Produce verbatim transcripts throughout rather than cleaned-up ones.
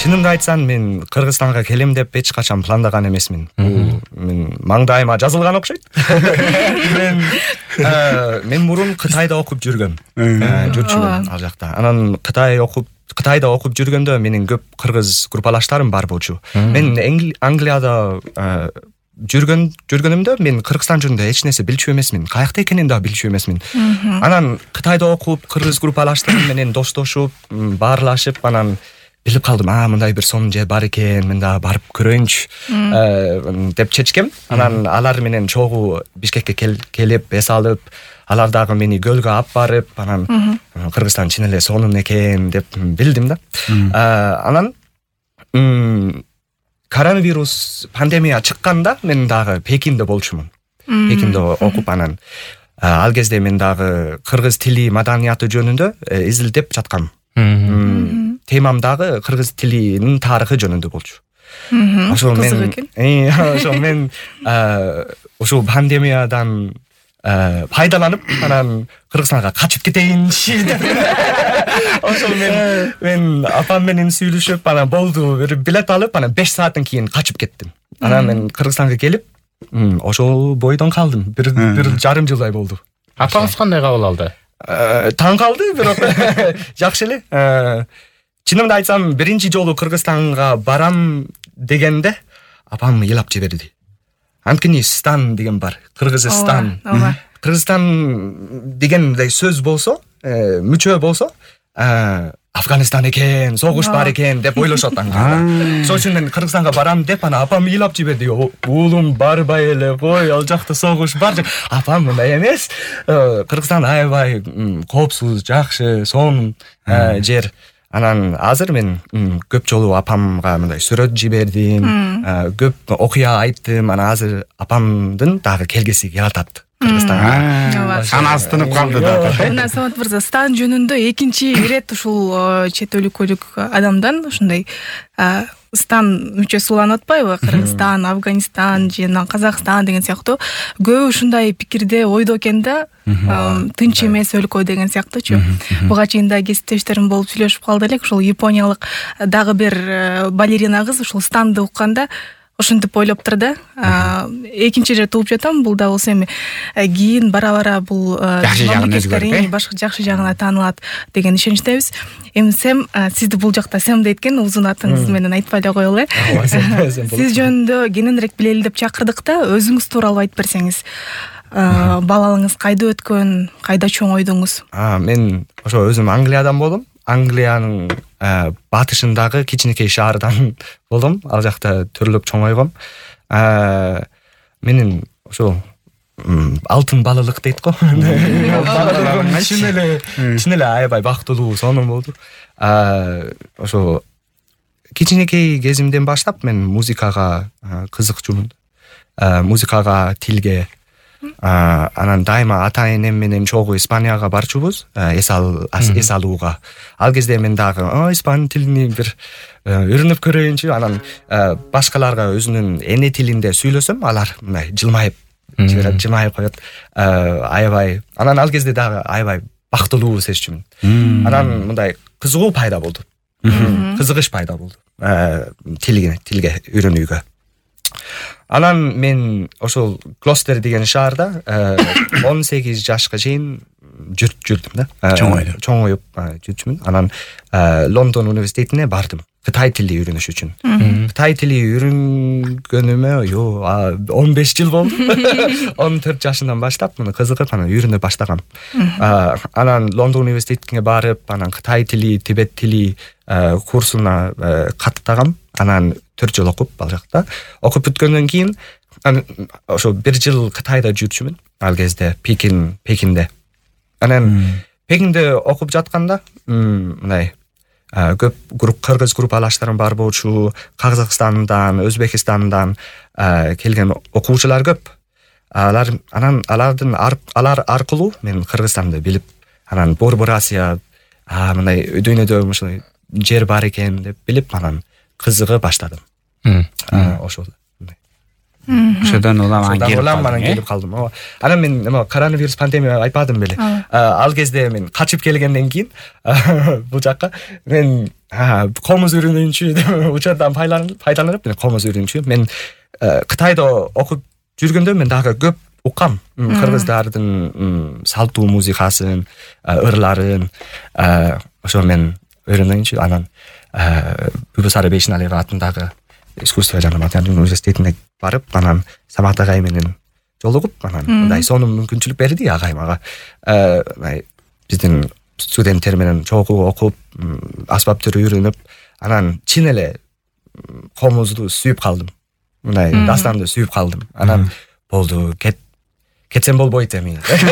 чынымды айтсам, мен Кыргызстанга келем деп эч качан пландаган эмесмин. Бул мен маңдайыма жазылган окшойт. Мен мен мурун Кытайда окуп жүргөм. Жүрчүмүн ал жакта. Анан Кытай окуп Кытайда окуп жүргөндө менин көп кыргыз группалаштарым бар болчу. Мен Англияда жүргөн жүргөнүмдө мен Кыргызстан жөнүндө эч нерсе билчү эмесмин. Каякта экенин да билчү эмесмин. Анан Кытайда окуп, кыргыз группалаштарым менен достошуп, баарлашып, анан билип калдым, а мындай бир сонун жер бар экен, мен да барып көрөйүнчү деп чечкем. Анан алар менен чогуу Бишкекке келип, эс алып, алар дагы мени көлгө алып барып, анан Кыргызстан чын эле сонун экен деп билдим да. Анан коронавирус пандемия чыкканда мен дагы Пекинде болчумун. Пекинде окуп, анан ал кезде мен дагы кыргыз тили, маданияты жөнүндө изилдеп жаткам. Темам дагы кыргыз тилинин тарыхы жөнүндө болчу. Ошол мен ошол мен ошол пандемиядан пайдаланып, анан Кыргызстанга качып кетейинчи деп. Ошол мен мен апам менен сүйлөшүп, анан болду, бир билет алып, анан беш сааттан кийин качып кеттим. Анан мен Кыргызстанга келип, ошол бойдон калдым. Бир бир жарым жылдай болду. Апаңыз кандай кабыл алды? Таң калды, бирок жакшы эле. Чынымды айтсам, биринчи жолу Кыргызстанга барам дегенде апам ыйлап жиберди. Анткени стан деген бар, Кыргызстан. Кыргызстан дегендей сөз болсо, мүчө болсо, Афганистан экен, согуш бар экен деп ойлошот аңгыда. Сол үчүн мен Кыргызстанга барам деп, ана апам ыйлап жиберди. Уулум барбай эле кой, ал жакта согуш бар. Апам мындай эмес. Кыргызстан аябай коопсуз, жакшы, сонун жер. Анан азыр мен көп жолу апамга мындай сүрөт жибердим, көп окуя айттым. Анан азыр апамдын дагы келгиси келатат Кыргызстанга. Санасы тынып калды да. Мына Самат мырза, стан жөнүндө экинчи ирет ушул чет өлкөлүк адамдан ушундай стан мүчөсү уланып атпайбы? Кыргызстан, Афганистан жана Казакстан деген сыяктуу көп ушундай пикирде, ойдо экен да. Тынч эмес өлкө деген сыяктуучу. Буга чейин да кесиптештерим болуп сүйлөшүп калды элек. Ушул япониялык дагы бир балерина кыз ушул станды укканда ошентип ойлоп тур да. Экинчи ирет угуп жатам, бул да болсо эми кийин бара-бара бул мамлекеттер башка жакшы жагына таанылат деген ишеничтебиз. Эми Сэм, сизди бул жакта Сэм дейт узун атыңыз менен айтпай эле коелу. Сиз жөнүндө кененирээк билели деп чакырдык да, өзүңүз тууралуу айтып берсеңиз. Балалыгыңыз кайда өткөн, кайда чоңойдуңуз? Мен ошо өзүм Англиядан болдум. Англиянын батышындагы кичинекей шаардан болдум. Ал жакта төрөлүп чоңойгом. Менин ошо алтын балалык дейт го. Чын эле, чын эле аябай бактылуу, сонун болду. Ошо кичинекей кезимден баштап мен музыкага кызыкчумун. Музыкага, тилге. Анан дайыма ата-энем менен чогуу Испанияга барчубуз, эс эс алууга. Ал кезде мен дагы испан тилин бир үйрөнүп көрөйүнчү. Анан башкаларга өзүнүн эне тилинде сүйлөсөм, алар мындай жылмайып, жылмайып коет. Аябай. Анан ал кезде дагы аябай бактылуу сезчүмүн. Анан мындай кызыгуу пайда болду. Кызыгыш пайда болду. Тилге, тилге үйрөнүүгө. Анан мен ошол Глостер деген шаарда он сегиз жашка чейин жүрдүм да. Чоңоюп. Чоңоюп жүрчүмүн. Анан Лондон университетине бардым. Кытай тили үйрөнүш үчүн. Кытай тили үйрөнгөнүмө он беш жыл болду. он төрт жашымдан баштап муну кызыгып, анан үйрөнө баштагам. Анан Лондон университетине барып, анан Кытай тили, Тибет тили курсуна каттагам. Анан төрт жыл окуп ал жакта. Окуп бүткөндөн кийин ошо бир жыл Кытайда жүрчүмүн. Ал кезде Пекин, Пекинде. Анан Пекинде окуп жатканда мындай көп групп кыргыз группалаштарым бар болчу. Казакстандан, Өзбекистандан келген окуучулар көп. Алар анан алардын алар аркылуу мен Кыргызстанды билип, анан Борбор Азия мындай дүйнөдө ушундай жер бар экен деп билип, анан кызыгы баштадым. Ошол. Ошодон улам ошондон улам анан келип калдым. Ооба. Анан мен эме коронавирус пандемия айтпадым беле. Ал кезде мен качып келгенден кийин бул жакка мен комуз үйрөнүүчү деп учурдан пайдаланып мен комуз үйрөнүүчү. Мен Кытайда окуп жүргөндө мен дагы көп уккам. Кыргыздардын салтуу музыкасын, ырларын ошо мен үйрөнүүчү. Анан Бүбүсары Бейшеналиева атындагы искусство жана материалдын университетине барып, анан Самат агай менен жолугуп, анан мындай сонун мүмкүнчүлүк берди агай мага. Биздин студенттер менен чогуу окуп, аспаптарды үйрөнүп, анан чын эле комузду сүйүп калдым. Мындай дастанды сүйүп калдым. Анан болду, кет кетсем болбойт эми.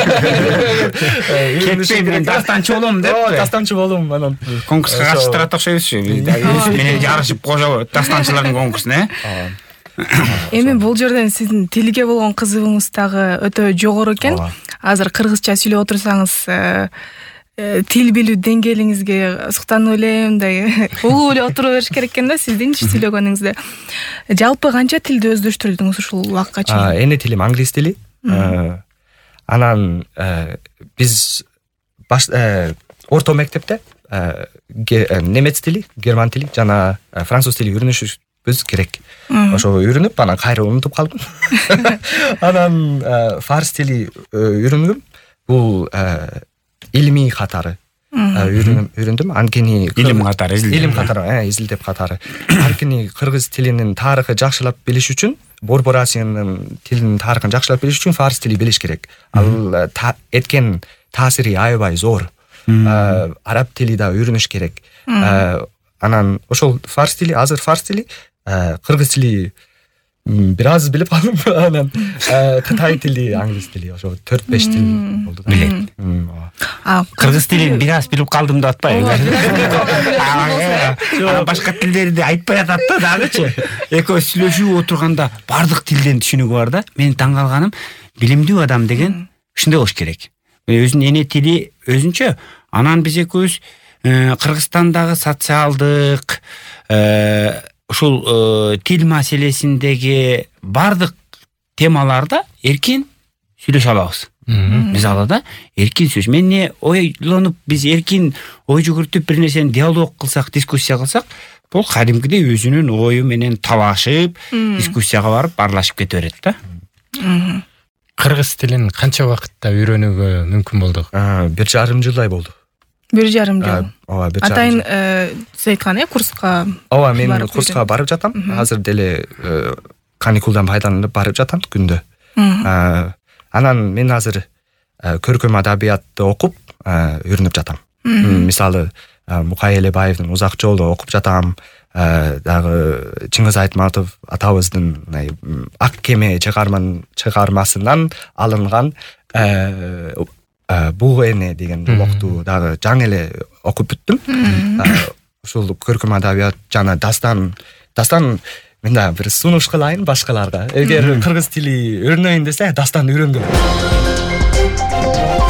Кетпей мен дастанчы болом деп. Дастанчы болом анан конкурска катыштырат окшойбузчу. Менен жарышып кожо дастанчылардын конкурсуна. Эми бул жерден сиздин тилге болгон кызыгыңыз дагы өтө жогору экен. Азыр кыргызча сүйлөп отурсаңыз, тил билүү деңгээлиңизге суктанып эле мындай угуп эле отура бериш керек экен да сиздинчи сүйлөгөнүңүздө. Жалпы канча тилди өздөштүрдүңүз ушул убакка чейин? Эне тилим англис тили. Анан биз баш орто мектепте немец тили, герман тили жана француз тили үйрөнүшүбүз керек. Ошо үйрөнүп, анан кайра унутуп калдым. Анан фарс тили үйрөнгөм. Бул илимий катары үйрөндүм. Анткени илим катары, илим катары, изилдеп катары. Анткени кыргыз тилинин тарыхы жакшылап билиш үчүн, Борбор Асиянын тилинин тарыхын жакшылап билиш үчүн фарс тили билиш керек. Ал эткен таасири аябай зор. Араб тили да үйрөнүш керек. Анан ошол фарс тили, азыр фарс тили, кыргыз тили бир аз билип калдым. Анан кытай тили, англис тили, ошо төрт беш тил болду да. Билет. Кыргыз тилин бир аз билип калдым деп атпайбы? Башка тилдерди айтпай атат да дагычы. Экөөбүз сүйлөшүп отурганда бардык тилден түшүнүгү бар да. Менин таң калганым, билимдүү адам деген ушундай болуш керек. Өзүнүн эне тили өзүнчө. Анан биз экөөбүз Кыргызстандагы социалдык ушул тил маселесиндеги бардык темаларда эркин сүйлөшө алабыз. Мисалы да, эркин сөз. Мен не ойлонуп, биз эркин ой жүгүртүп бир нерсени диалог кылсак, дискуссия кылсак, бул кадимкидей өзүнүн ою менен талашып, дискуссияга барып, аралашып кете берет да. Кыргыз тилин канча убакытта үйрөнүүгө мүмкүн болдук? Бир жарым жылдай болду. Бир жарым жыл. Ооба, бир жарым. Атайын сиз айткан э курска. Ооба, мен курска барып жатам. Азыр деле каникулдан пайдаланып барып жатам күндө. Анан мен азыр көркөм адабиятты окуп үйрөнүп жатам. Мисалы, Мукай Элебаевдин Узак жолду окуп жатам. Дагы Чыңгыз Айтматов атабыздын Ак кеме чыгармасынан алынган Бул эне деген блокту дагы жаңы эле окуп бүттүм. Ушул көркөм адабият жана дастан, дастан мен да бир сунуш кылайын башкаларга. Эгер кыргыз тили үйрөнөйүн десе, дастан үйрөнгүлө.